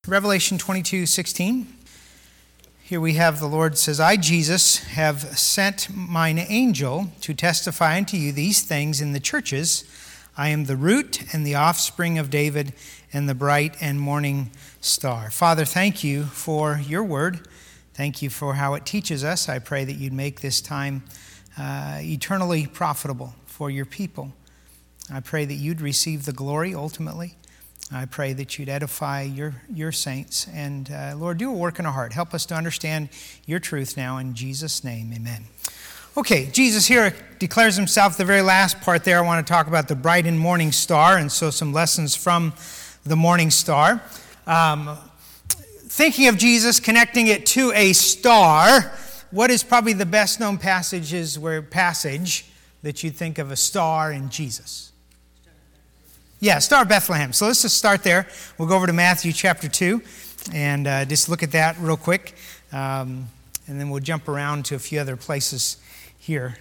Revelation 22:16. Here we have the Lord says, I, Jesus, have sent mine angel to testify unto you these things in the churches. I am the root and the offspring of David and the bright and morning star. Father, thank you for your word. Thank you for how it teaches us. I pray that you'd make this time eternally profitable for your people. I pray that you'd receive the glory ultimately. I pray that you'd edify your saints. And Lord, do a work in our heart. Help us to understand your truth now. In Jesus' name, amen. Okay, Jesus here declares himself. The very last part there, I want to talk about the bright and morning star. And so some lessons from the morning star. Thinking of Jesus, connecting it to a star, what is probably the best known passage that you think of a star in Jesus? Yeah, Star of Bethlehem. So let's just start there. We'll go over to Matthew chapter 2 and just look at that real quick. And then we'll jump around to a few other places here.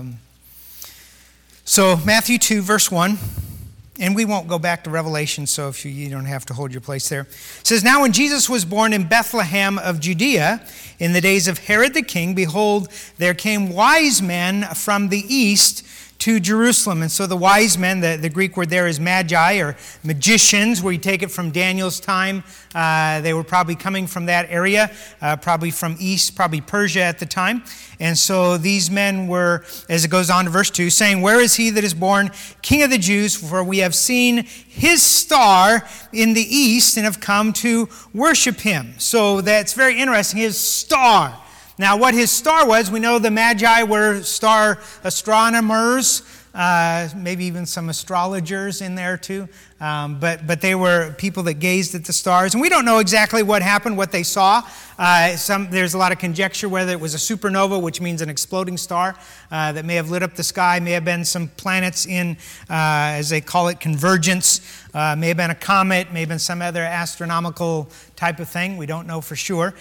So Matthew 2, verse 1. And we won't go back to Revelation, so if you don't have to hold your place there. It says, Now when Jesus was born in Bethlehem of Judea, in the days of Herod the king, behold, there came wise men from the east to Jerusalem. And so the wise men, the Greek word there is magi or magicians, where you take it from Daniel's time. They were probably coming from that area, probably from east, probably Persia at the time. And so these men were, as it goes on to verse 2, saying, Where is he that is born King of the Jews? For we have seen his star in the east and have come to worship him. So that's very interesting, his star. Now, what his star was, we know the Magi were star astronomers, maybe even some astrologers in there too. But they were people that gazed at the stars. And we don't know exactly what happened, what they saw. There's a lot of conjecture whether it was a supernova, which means an exploding star that may have lit up the sky, may have been some planets in, as they call it, convergence, may have been a comet, may have been some other astronomical type of thing. We don't know for sure.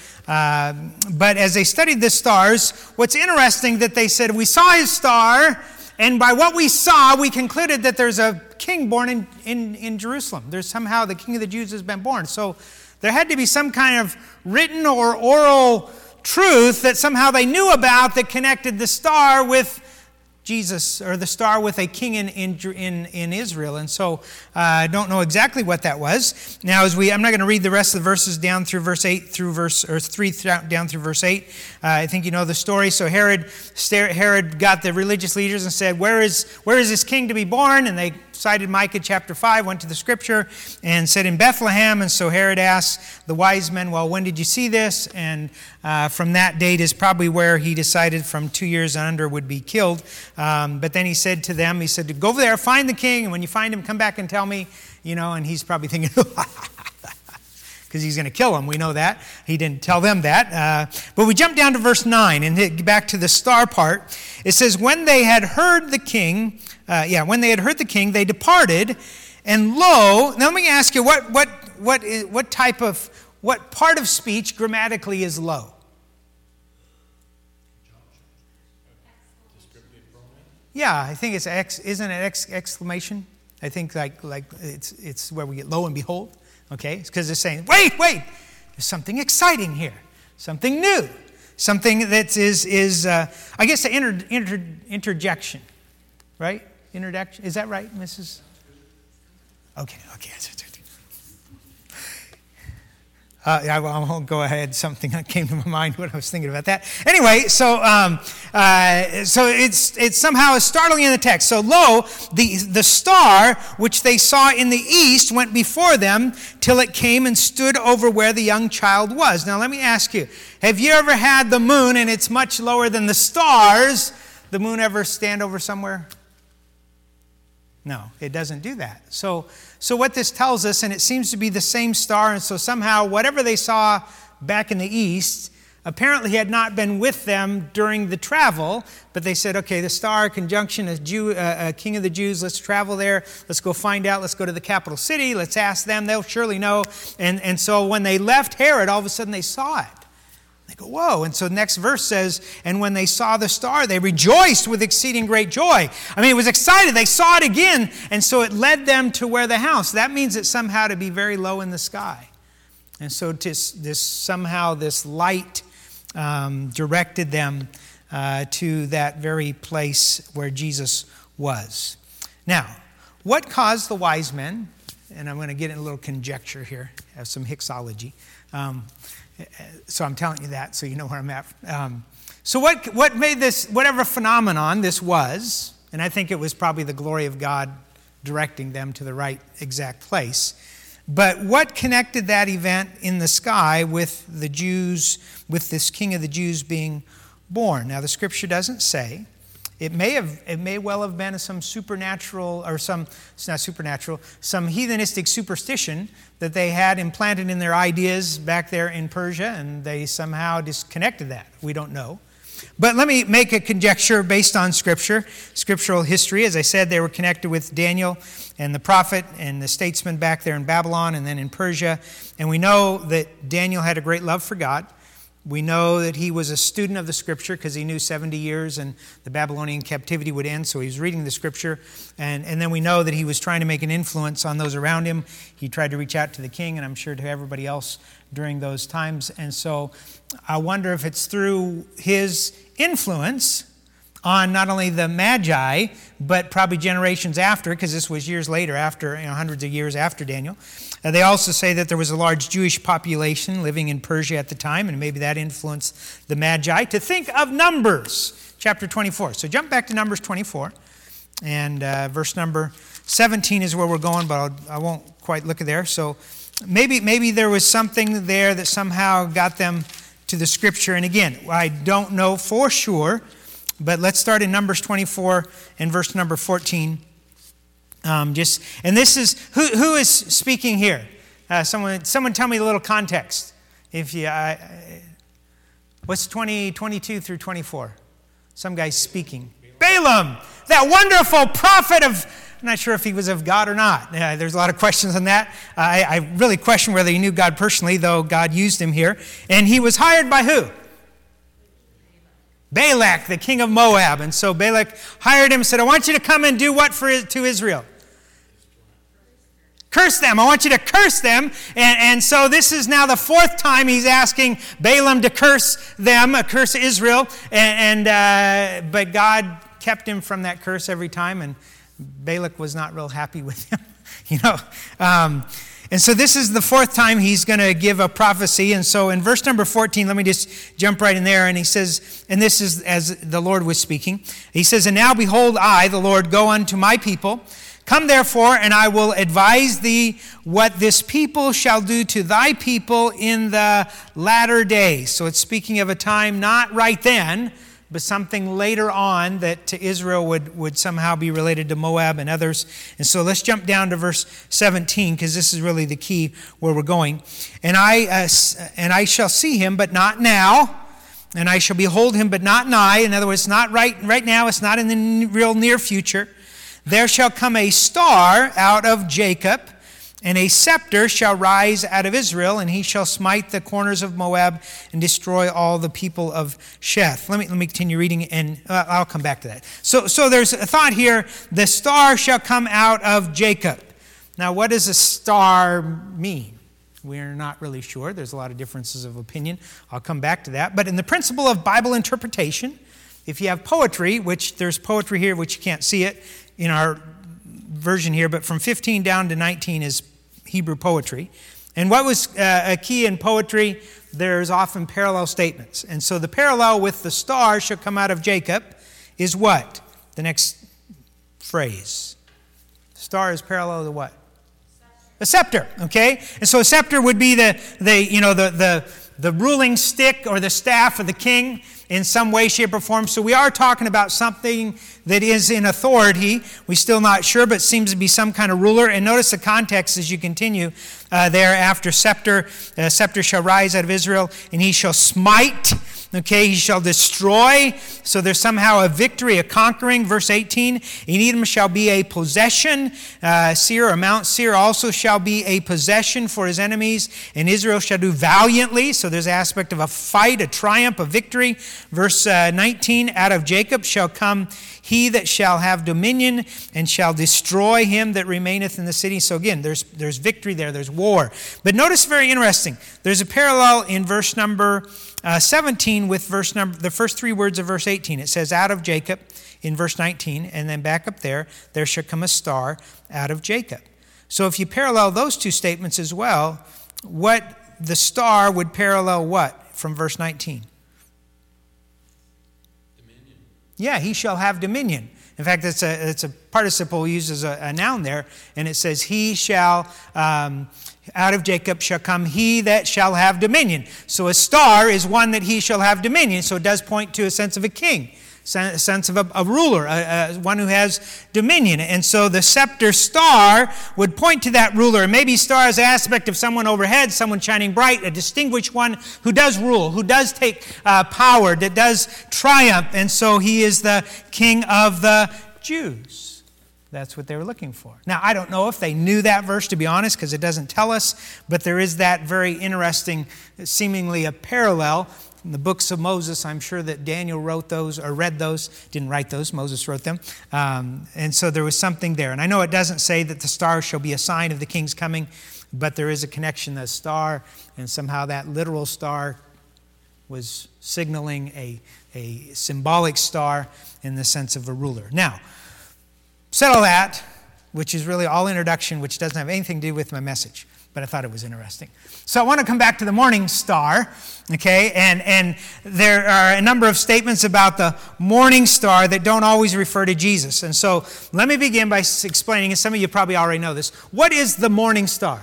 But as they studied the stars, what's interesting that they said, we saw his star, and by what we saw, we concluded that there's a king born in Jerusalem. There's somehow the King of the Jews has been born. So there had to be some kind of written or oral truth that somehow they knew about that connected the star with Jesus, or the star with a king in Israel. And so I don't know exactly what that was. Now, I'm not going to read the rest of the verses down through verse 8 through verse, or 3 down through verse 8. I think you know the story. So Herod got the religious leaders and said, where is this king to be born? And they cited Micah chapter 5, went to the scripture and said in Bethlehem. And so Herod asked the wise men, well, when did you see this? And from that date is probably where he decided from 2 years and under would be killed. But then he said to them, go over there, find the king, and when you find him, come back and tell me, and he's probably thinking, because he's going to kill him. We know that. He didn't tell them that. But we jump down to verse 9 and get back to the star part. It says, when they had heard the king, they departed, and lo, now let me ask you, what part of speech grammatically is lo? Yeah, I think it's isn't it exclamation? I think like it's where we get lo and behold. Okay, it's because it's saying, wait, there's something exciting here, something new, something that is I guess an interjection, right? Introduction, is that right, Mrs.? Okay. I won't go ahead. Something that came to my mind when I was thinking about that. Anyway, so it's somehow startling in the text. So lo, the star which they saw in the east went before them till it came and stood over where the young child was. Now let me ask you, have you ever had the moon and it's much lower than the stars? The moon ever stand over somewhere? No, it doesn't do that. So what this tells us, and it seems to be the same star, and so somehow whatever they saw back in the east apparently had not been with them during the travel, but they said, okay, the star conjunction is King of the Jews, let's travel there, let's go find out, let's go to the capital city, let's ask them, they'll surely know. And so when they left Herod, all of a sudden they saw it. They go, whoa. And so the next verse says, and when they saw the star, they rejoiced with exceeding great joy. I mean, it was excited. They saw it again. And so it led them to where the house. That means it somehow to be very low in the sky. And so somehow this light directed them to that very place where Jesus was. Now, what caused the wise men, and I'm going to get in a little conjecture here, have some Hicksology. So I'm telling you that so you know where I'm at. So what made this, whatever phenomenon this was, and I think it was probably the glory of God directing them to the right exact place, but what connected that event in the sky with the Jews, with this King of the Jews being born? Now the scripture doesn't say. It may well have been some supernatural, or it's not supernatural, some heathenistic superstition that they had implanted in their ideas back there in Persia, and they somehow disconnected that. We don't know. But let me make a conjecture based on scripture, scriptural history. As I said, they were connected with Daniel and the prophet and the statesman back there in Babylon and then in Persia. And we know that Daniel had a great love for God. We know that he was a student of the scripture because he knew 70 years and the Babylonian captivity would end, so he was reading the scripture. And then we know that he was trying to make an influence on those around him. He tried to reach out to the king, and I'm sure to everybody else during those times. And so I wonder if it's through his influence on not only the Magi, but probably generations after, because this was years later, after, hundreds of years after Daniel. They also say that there was a large Jewish population living in Persia at the time, and maybe that influenced the Magi to think of Numbers, chapter 24. So jump back to Numbers 24, and verse number 17 is where we're going, but I won't quite look at there. So maybe there was something there that somehow got them to the scripture. And again, I don't know for sure, but let's start in Numbers 24 and verse number 14. And this is who is speaking here? Someone tell me a little context. If you, what's 22 through 24? Some guy's speaking. Balaam, that wonderful prophet of. I'm not sure if he was of God or not. There's a lot of questions on that. I really question whether he knew God personally, though God used him here. And he was hired by who? Balak, the king of Moab. And so Balak hired him and said, I want you to come and do what to Israel? Curse them. I want you to curse them. And so this is now the fourth time he's asking Balaam to curse them, curse Israel. But God kept him from that curse every time, and Balak was not real happy with him. And so this is the fourth time he's going to give a prophecy. And so in verse number 14, let me just jump right in there. And he says, and this is as the Lord was speaking. He says, and now behold, I, the Lord, go unto my people. Come therefore, and I will advise thee what this people shall do to thy people in the latter days. So it's speaking of a time not right then, but something later on that to Israel would somehow be related to Moab and others. And so let's jump down to verse 17, because this is really the key where we're going. And I shall see him, but not now. And I shall behold him, but not nigh. In other words, not right now. It's not in the real near future. There shall come a star out of Jacob, and a scepter shall rise out of Israel, and he shall smite the corners of Moab and destroy all the people of Sheth. Let me continue reading, and I'll come back to that. So there's a thought here. The star shall come out of Jacob. Now, what does a star mean? We're not really sure. There's a lot of differences of opinion. I'll come back to that. But in the principle of Bible interpretation, if you have poetry, which there's poetry here, which you can't see it in our version here, but from 15 down to 19 is Hebrew poetry. And what was a key in poetry, there's often parallel statements. And so the parallel with the star shall come out of Jacob is what? The next phrase. Star is parallel to what? A scepter, okay? And so a scepter would be the ruling stick or the staff of the king in some way, shape, or form. So we are talking about something that is in authority. We're still not sure, but seems to be some kind of ruler. And notice the context as you continue there after scepter. Scepter shall rise out of Israel, and he shall smite Okay, he shall destroy. So there's somehow a victory, a conquering. Verse 18, in Edom shall be a possession. Seir or Mount Seir also shall be a possession for his enemies. And Israel shall do valiantly. So there's an aspect of a fight, a triumph, a victory. Verse 19, out of Jacob shall come he that shall have dominion and shall destroy him that remaineth in the city. So again, there's victory there, there's war. But notice, very interesting, there's a parallel in verse number 17 with the first three words of verse 18. It says, out of Jacob in verse 19, and then back up there shall come a star out of Jacob. So if you parallel those two statements as well, what the star would parallel what from verse 19? Yeah, he shall have dominion. In fact, it's a participle used as a noun there, and it says, he shall, out of Jacob shall come he that shall have dominion. So a star is one that he shall have dominion, so it does point to a sense of a king, a sense of a ruler, one who has dominion. And so the scepter star would point to that ruler. Maybe star is an aspect of someone overhead, someone shining bright, a distinguished one who does rule, who does take power, that does triumph. And so he is the king of the Jews. That's what they were looking for. Now, I don't know if they knew that verse, to be honest, because it doesn't tell us, but there is that very interesting, seemingly a parallel. In the books of Moses, I'm sure that Daniel wrote those or read those. Didn't write those, Moses wrote them. And so there was something there. And I know it doesn't say that the star shall be a sign of the king's coming, but there is a connection, the star, and somehow that literal star was signaling a symbolic star in the sense of a ruler. Now, said all that, which is really all introduction, which doesn't have anything to do with my message, but I thought it was interesting. So I want to come back to the morning star, okay? And there are a number of statements about the morning star that don't always refer to Jesus. And so let me begin by explaining, and some of you probably already know this. What is the morning star?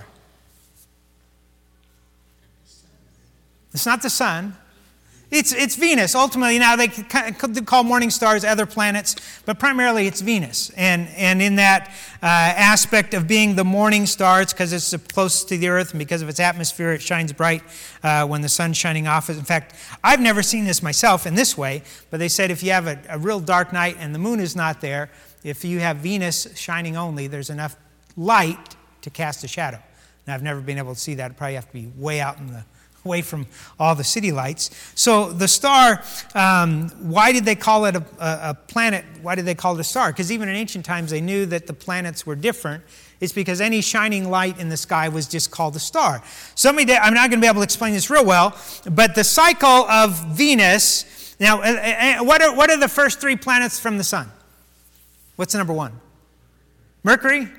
It's not the sun. It's Venus. Ultimately, now they call morning stars other planets, but primarily it's Venus. And in that aspect of being the morning star, it's because it's closest to the earth, and because of its atmosphere, it shines bright when the sun's shining off. In fact, I've never seen this myself in this way, but they said if you have a real dark night and the moon is not there, if you have Venus shining only, there's enough light to cast a shadow. Now, I've never been able to see that. It'd probably have to be way out away from all the city lights. So the star, why did they call it a planet? Why did they call it a star? Because even in ancient times, they knew that the planets were different. It's because any shining light in the sky was just called a star. I'm not going to be able to explain this real well, but the cycle of Venus. Now, what are the first three planets from the sun? What's the number one? Mercury,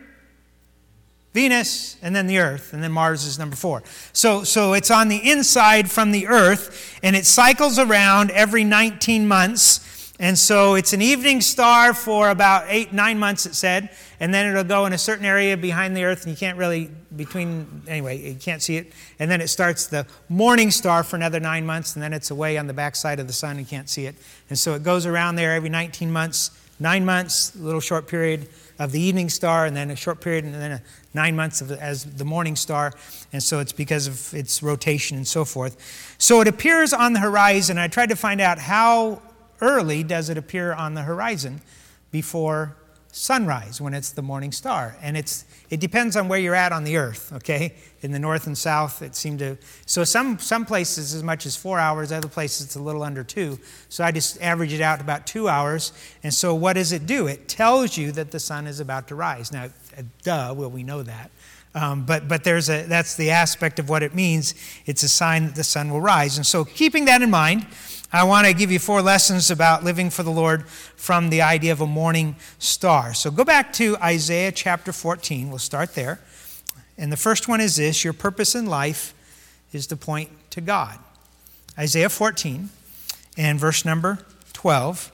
Venus, and then the Earth, and then Mars is number 4. So it's on the inside from the Earth, and it cycles around every 19 months. And so it's an evening star for about 8-9 months, it said, and then it'll go in a certain area behind the Earth, and you can't really, you can't see it. And then it starts the morning star for another 9 months, and then it's away on the backside of the sun, you can't see it. And so it goes around there every 19 months, 9 months, a little short period of the evening star, and then a short period, and then 9 months as the morning star. And so it's because of its rotation and so forth. So it appears on the horizon. I tried to find out how early does it appear on the horizon before sunrise when it's the morning star. And it depends on where you're at on the earth, okay? In the north and south, it seemed to... So some places as much as 4 hours, other places it's a little under 2. So I just average it out to about 2 hours. And so what does it do? It tells you that the sun is about to rise. Now, we know that. But that's the aspect of what it means. It's a sign that the sun will rise. And so keeping that in mind, I want to give you 4 lessons about living for the Lord from the idea of a morning star. So go back to Isaiah chapter 14. We'll start there. And the first one is this: your purpose in life is to point to God. Isaiah 14 and verse number 12.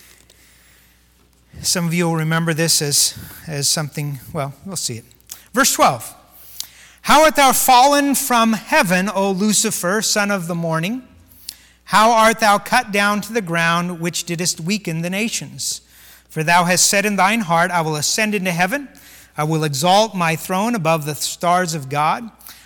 Some of you will remember this as something, well, we'll see it. Verse 12. How art thou fallen from heaven, O Lucifer, son of the morning? How art thou cut down to the ground, which didst weaken the nations? For thou hast said in thine heart, I will ascend into heaven. I will exalt my throne above the stars of God.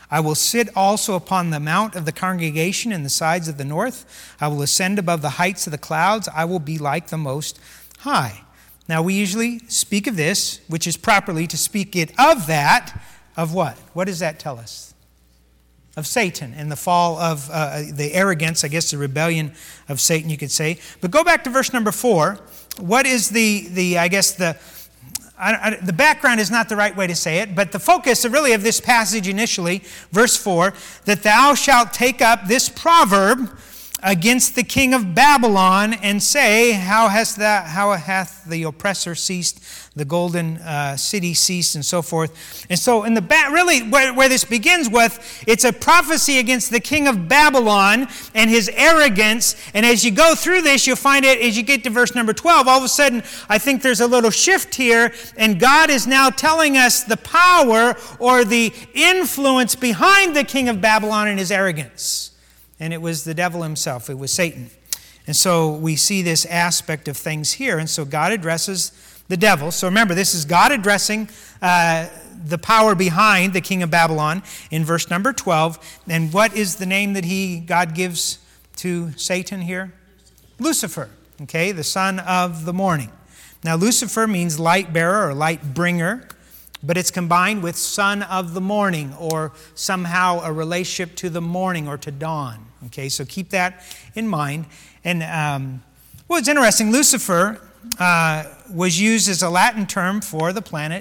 I will sit also upon the mount of the congregation in the sides of the north. I will ascend above the heights of the clouds. I will be like the Most High. Now, we usually speak of this, which is properly to speak it of that, of what? What does that tell us? Of Satan and the fall of the arrogance, I guess the rebellion of Satan, you could say. But go back to verse number 4. What is the background is not the right way to say it, but the focus really of this passage initially, verse 4, that thou shalt take up this proverb against the king of Babylon and say, how hath the oppressor ceased, the golden city ceased, and so forth. And so in the really where this begins with, it's a prophecy against the king of Babylon and his arrogance. And as you go through this, you'll find it as you get to verse number 12, all of a sudden I think there's a little shift here, and God is now telling us the power or the influence behind the king of Babylon and his arrogance. And it was the devil himself. It was Satan. And so we see this aspect of things here. And so God addresses the devil. So remember, this is God addressing the power behind the king of Babylon in verse number 12. And what is the name that God gives to Satan here? Lucifer. Okay, the son of the morning. Now, Lucifer means light bearer or light bringer, but it's combined with son of the morning, or somehow a relationship to the morning or to dawn. Okay, so keep that in mind. And well, it's interesting. Lucifer was used as a Latin term for the planet.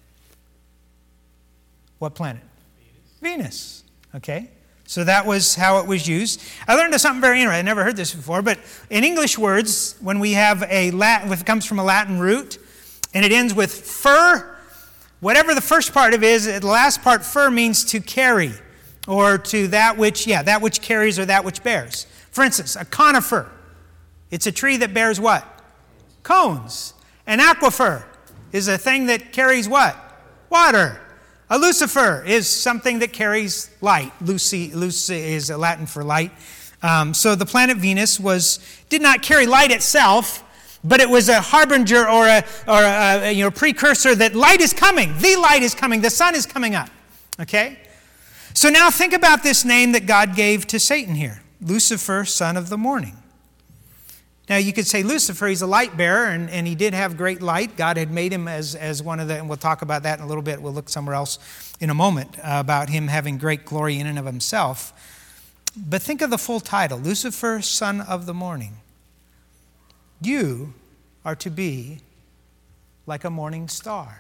What planet? Venus. Okay, so that was how it was used. I learned something very interesting. I never heard this before, but in English words, when we have it comes from a Latin root, and it ends with fur, whatever the first part of it is, the last part, fur, means to carry. Or to that which carries or that which bears. For instance, a conifer. It's a tree that bears what? Cones. An aquifer is a thing that carries what? Water. A lucifer is something that carries light. Lucy is Latin for light. So the planet Venus did not carry light itself, but it was a harbinger or a precursor that light is coming. The light is coming. The sun is coming up. Okay? So now think about this name that God gave to Satan here. Lucifer, son of the morning. Now you could say Lucifer, he's a light bearer, and he did have great light. God had made him as one of the, and we'll talk about that in a little bit. We'll look somewhere else in a moment about him having great glory in and of himself. But think of the full title, Lucifer, son of the morning. You are to be like a morning star.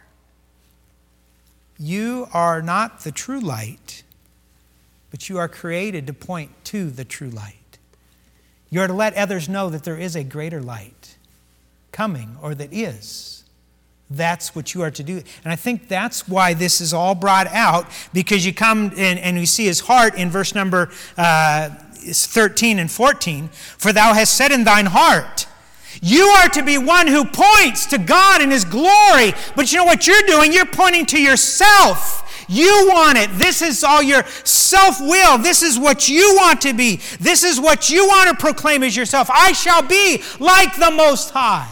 You are not the true light, but you are created to point to the true light. You are to let others know that there is a greater light coming, or that is. That's what you are to do. And I think that's why this is all brought out, because you come and you see his heart in verse number 13 and 14. For thou hast said in thine heart, you are to be one who points to God and his glory. But you know what you're doing? You're pointing to yourself. You want it. This is all your self-will. This is what you want to be. This is what you want to proclaim as yourself. I shall be like the Most High.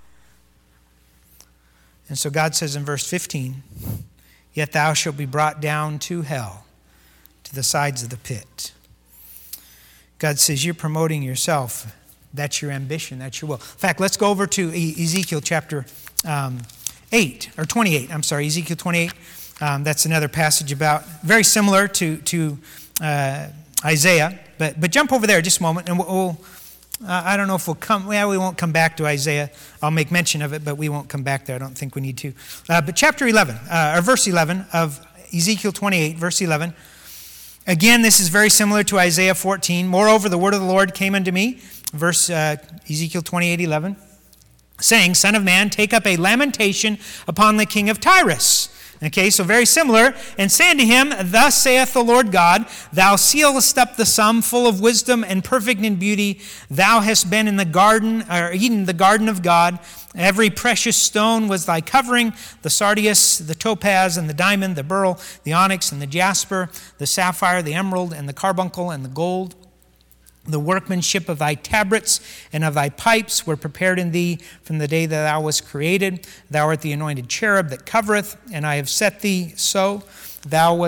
And so God says in verse 15, yet thou shalt be brought down to hell, to the sides of the pit. God says you're promoting yourself. That's your ambition. That's your will. In fact, let's go over to Ezekiel chapter 28. Ezekiel 28. That's another passage about, very similar to Isaiah. But jump over there just a moment, and I don't know if we won't come back to Isaiah. I'll make mention of it, but we won't come back there. I don't think we need to. But chapter 11, or verse 11 of Ezekiel 28, verse 11. Again, this is very similar to Isaiah 14. Moreover, the word of the Lord came unto me, verse Ezekiel 28:11, saying, Son of man, take up a lamentation upon the king of Tyrus. Okay, so very similar. And saying to him, Thus saith the Lord God, Thou sealest up the sum, full of wisdom and perfect in beauty. Thou hast been in the garden, or Eden, the garden of God. Every precious stone was thy covering, the sardius, the topaz, and the diamond, the beryl, the onyx, and the jasper, the sapphire, the emerald, and the carbuncle, and the gold. The workmanship of thy tabrets and of thy pipes were prepared in thee from the day that thou wast created. Thou art the anointed cherub that covereth, and I have set thee so. Thou wast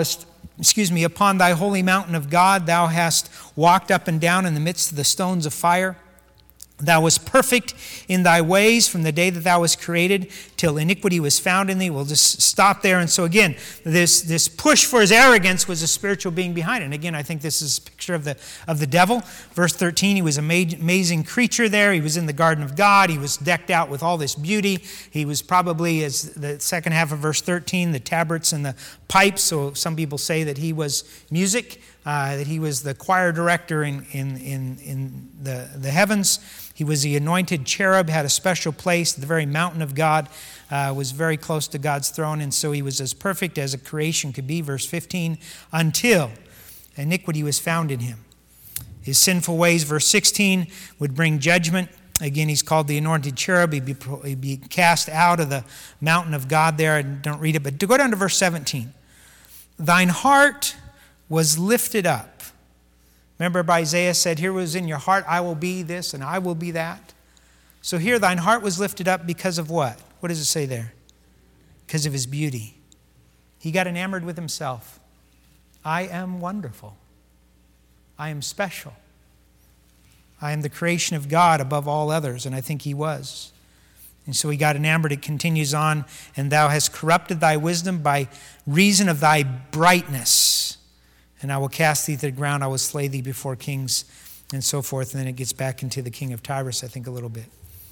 upon thy holy mountain of God, thou hast walked up and down in the midst of the stones of fire. Thou wast perfect in thy ways from the day that thou wast created till iniquity was found in thee. We'll just stop there. And so again, this push for his arrogance was a spiritual being behind it. And again, I think this is a picture of the devil. Verse 13, he was an amazing creature there. He was in the garden of God. He was decked out with all this beauty. He was probably, as the second half of verse 13, the tabrets and the pipes. So some people say that he was music, that he was the choir director in the heavens. He was the anointed cherub, had a special place. The very mountain of God was very close to God's throne, and so he was as perfect as a creation could be, verse 15, until iniquity was found in him. His sinful ways, verse 16, would bring judgment. Again, he's called the anointed cherub. He'd be cast out of the mountain of God there. I don't read it, but to go down to verse 17. Thine heart was lifted up. Remember, Isaiah said, here was in your heart, I will be this and I will be that. So here, thine heart was lifted up because of what? What does it say there? Because of his beauty. He got enamored with himself. I am wonderful. I am special. I am the creation of God above all others, and I think he was. And so he got enamored. It continues on, and thou hast corrupted thy wisdom by reason of thy brightness. And I will cast thee to the ground, I will slay thee before kings, and so forth. And then it gets back into the king of Tyrus, I think, a little bit.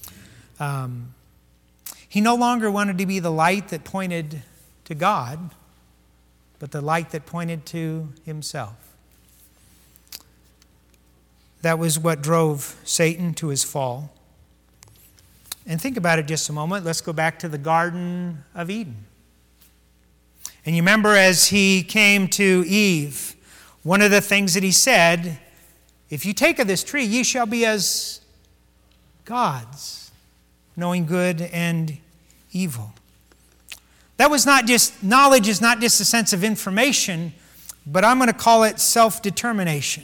He no longer wanted to be the light that pointed to God, but the light that pointed to himself. That was what drove Satan to his fall. And think about it just a moment. Let's go back to the Garden of Eden. And you remember as he came to Eve, one of the things that he said, if you take of this tree, ye shall be as gods, knowing good and evil. That was not just, knowledge is not just a sense of information, but I'm going to call it self-determination.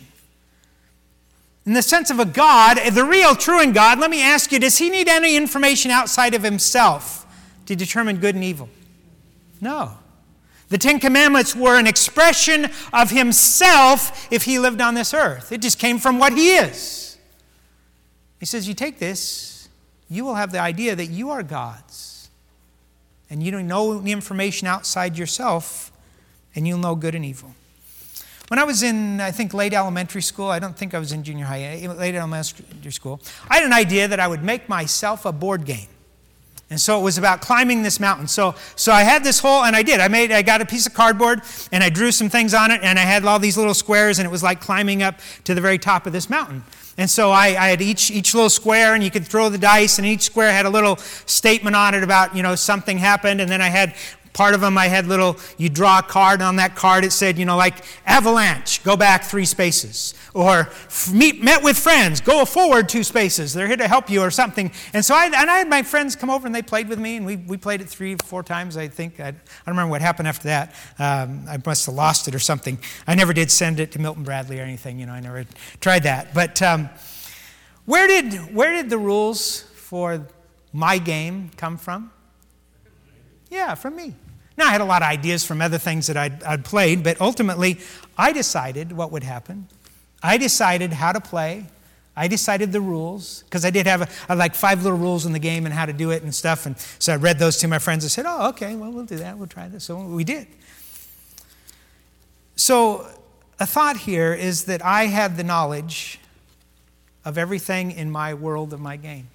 In the sense of a God, the real, true and God, let me ask you, does he need any information outside of himself to determine good and evil? No. The Ten Commandments were an expression of himself if he lived on this earth. It just came from what he is. He says, you take this, you will have the idea that you are God's. And you don't know the information outside yourself, and you'll know good and evil. When I was in, I think, late elementary school, I don't think I was in junior high, late elementary school, I had an idea that I would make myself a board game. And so it was about climbing this mountain. So I had this whole, and I did. I got a piece of cardboard, and I drew some things on it, and I had all these little squares, and it was like climbing up to the very top of this mountain. And so I had each little square, and you could throw the dice, and each square had a little statement on it about, something happened. And then I had part of them, you draw a card, and on that card it said, like avalanche, go back 3 spaces. Or met with friends, go forward 2 spaces. They're here to help you or something. And so I had my friends come over and they played with me, and we played it 3 or 4 times, I think. I don't remember what happened after that. I must have lost it or something. I never did send it to Milton Bradley or anything. I never tried that. But where did the rules for my game come from? Yeah, from me. Now, I had a lot of ideas from other things that I'd played, but ultimately, I decided what would happen. I decided how to play. I decided the rules, because I did have 5 little rules in the game and how to do it and stuff. And so I read those to my friends and said, oh, okay, well, we'll do that. We'll try this. So we did. So a thought here is that I had the knowledge of everything in my world of my game.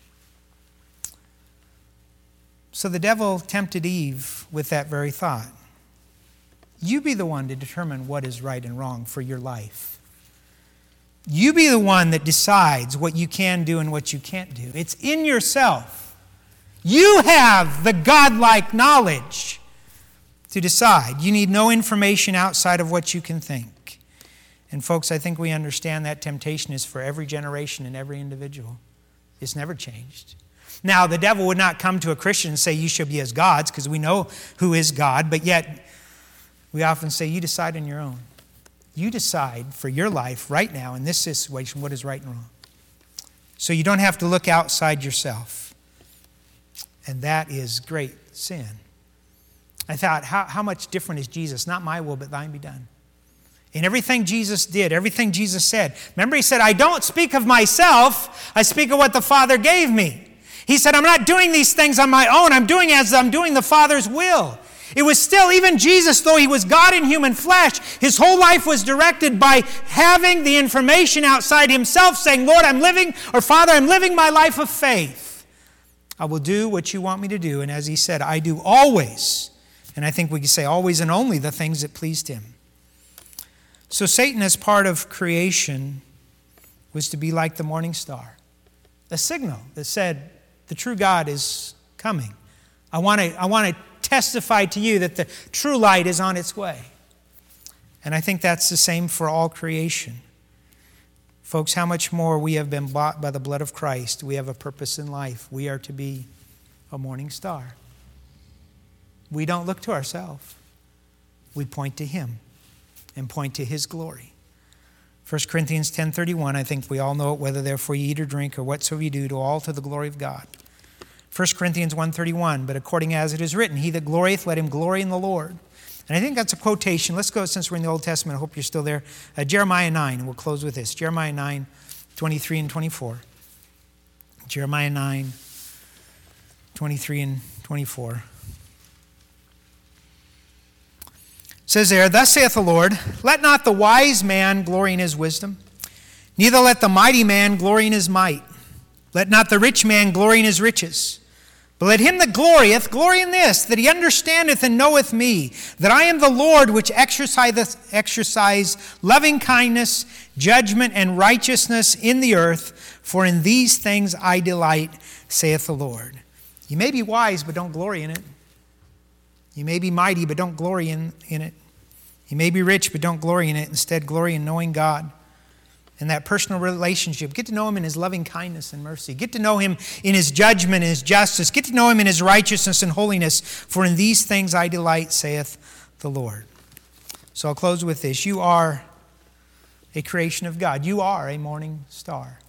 So the devil tempted Eve with that very thought. You be the one to determine what is right and wrong for your life. You be the one that decides what you can do and what you can't do. It's in yourself. You have the godlike knowledge to decide. You need no information outside of what you can think. And folks, I think we understand that temptation is for every generation and every individual. It's never changed. Now, the devil would not come to a Christian and say, you should be as gods, because we know who is God, but yet we often say, you decide on your own. You decide for your life right now in this situation what is right and wrong. So you don't have to look outside yourself. And that is great sin. I thought, how much different is Jesus? Not my will, but thine be done. In everything Jesus did, everything Jesus said. Remember, he said, I don't speak of myself. I speak of what the Father gave me. He said, I'm not doing these things on my own. I'm doing as I'm doing the Father's will. It was still, even Jesus, though he was God in human flesh, his whole life was directed by having the information outside himself, saying, Lord, Father, I'm living my life of faith. I will do what you want me to do. And as he said, I do always, and I think we can say always and only, the things that pleased him. So Satan, as part of creation, was to be like the morning star, a signal that said, the true God is coming. I want to testify to you that the true light is on its way. And I think that's the same for all creation. Folks, how much more we have been bought by the blood of Christ. We have a purpose in life. We are to be a morning star. We don't look to ourselves. We point to him and point to his glory. 1 Corinthians 10:31, I think we all know it, whether therefore you eat or drink or whatsoever you do, all to the glory of God. 1 Corinthians 1:31, but according as it is written, he that glorieth, let him glory in the Lord. And I think that's a quotation. Let's go, since we're in the Old Testament, I hope you're still there. Jeremiah 9, and we'll close with this. Jeremiah 9, 23 and 24. Jeremiah 9, 23 and 24. It says there, thus saith the Lord, let not the wise man glory in his wisdom, neither let the mighty man glory in his might. Let not the rich man glory in his riches. But let him that glorieth glory in this, that he understandeth and knoweth me, that I am the Lord which exercise loving kindness, judgment, and righteousness in the earth, for in these things I delight, saith the Lord. You may be wise, but don't glory in it. You may be mighty, but don't glory in it. You may be rich, but don't glory in it. Instead, glory in knowing God. In that personal relationship. Get to know him in his loving kindness and mercy. Get to know him in his judgment and his justice. Get to know him in his righteousness and holiness. For in these things I delight, saith the Lord. So I'll close with this. You are a creation of God. You are a morning star.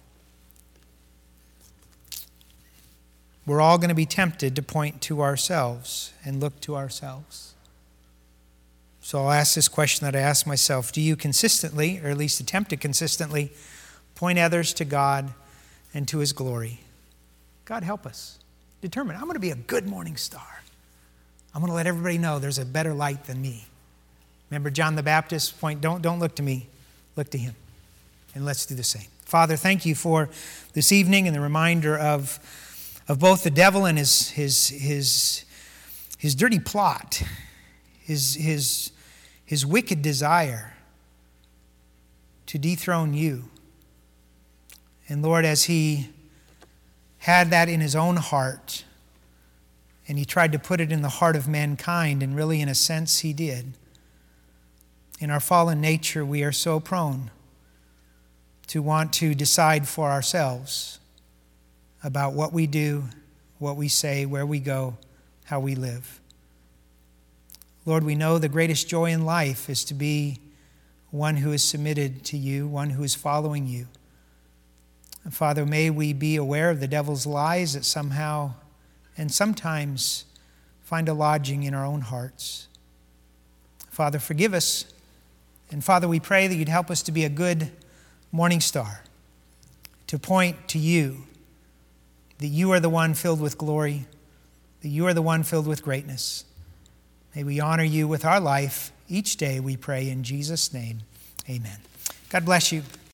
We're all going to be tempted to point to ourselves and look to ourselves. So I'll ask this question that I ask myself. Do you consistently, or at least attempt to consistently, point others to God and to his glory? God help us. Determine, I'm going to be a good morning star. I'm going to let everybody know there's a better light than me. Remember John the Baptist's point, don't look to me, look to him. And let's do the same. Father, thank you for this evening and the reminder of both the devil and his dirty plot, his wicked desire to dethrone you. And Lord, as he had that in his own heart, and he tried to put it in the heart of mankind, and really in a sense he did. In our fallen nature, we are so prone to want to decide for ourselves about what we do, what we say, where we go, how we live. Lord, we know the greatest joy in life is to be one who is submitted to you, one who is following you. And Father, may we be aware of the devil's lies that somehow and sometimes find a lodging in our own hearts. Father, forgive us. And Father, we pray that you'd help us to be a good morning star, to point to you, that you are the one filled with glory, that you are the one filled with greatness. May we honor you with our life each day, we pray in Jesus' name. Amen. God bless you.